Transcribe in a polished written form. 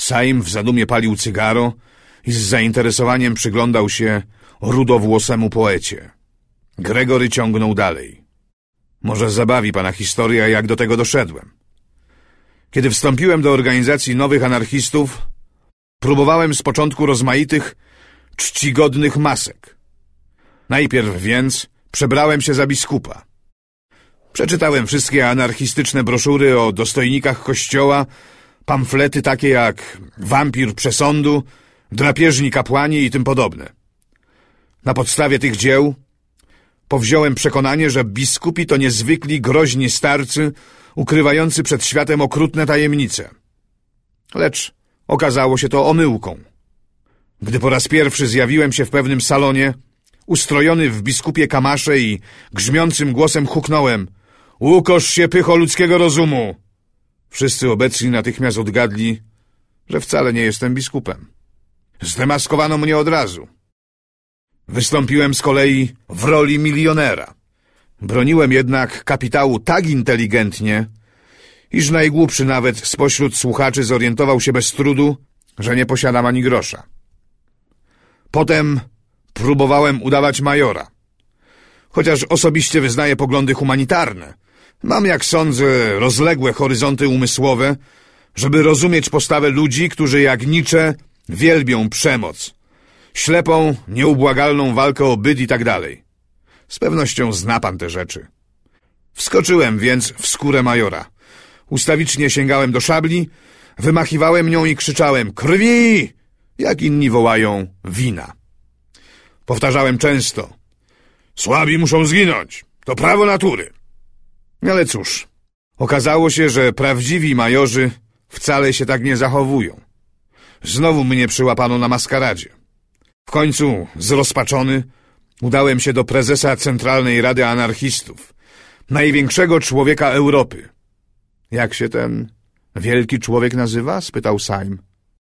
Saim w zadumie palił cygaro i z zainteresowaniem przyglądał się rudowłosemu poecie. Gregory ciągnął dalej. Może zabawi pana historia, jak do tego doszedłem. Kiedy wstąpiłem do organizacji nowych anarchistów, próbowałem z początku rozmaitych, czcigodnych masek. Najpierw więc przebrałem się za biskupa. Przeczytałem wszystkie anarchistyczne broszury o dostojnikach kościoła, pamflety takie jak Wampir Przesądu, Drapieżni Kapłani i tym podobne. Na podstawie tych dzieł powziąłem przekonanie, że biskupi to niezwykli groźni starcy, ukrywający przed światem okrutne tajemnice. Lecz okazało się to omyłką. Gdy po raz pierwszy zjawiłem się w pewnym salonie, ustrojony w biskupie kamasze i grzmiącym głosem huknąłem: „Ukosz się, pycho ludzkiego rozumu!” Wszyscy obecni natychmiast odgadli, że wcale nie jestem biskupem. Zdemaskowano mnie od razu. Wystąpiłem z kolei w roli milionera. Broniłem jednak kapitału tak inteligentnie, iż najgłupszy nawet spośród słuchaczy zorientował się bez trudu, że nie posiadam ani grosza. Potem próbowałem udawać majora. Chociaż osobiście wyznaję poglądy humanitarne, mam, jak sądzę, rozległe horyzonty umysłowe, żeby rozumieć postawę ludzi, którzy jak Nietzsche wielbią przemoc, ślepą, nieubłagalną walkę o byt i tak dalej. Z pewnością zna pan te rzeczy. Wskoczyłem więc w skórę majora. Ustawicznie sięgałem do szabli, wymachiwałem nią i krzyczałem: „Krwi!”, jak inni wołają: „Wina”. Powtarzałem często: „Słabi muszą zginąć, to prawo natury”. Ale cóż, okazało się, że prawdziwi majorzy wcale się tak nie zachowują. Znowu mnie przyłapano na maskaradzie. W końcu, zrozpaczony, udałem się do prezesa Centralnej Rady Anarchistów, największego człowieka Europy. „Jak się ten wielki człowiek nazywa?” spytał Saim.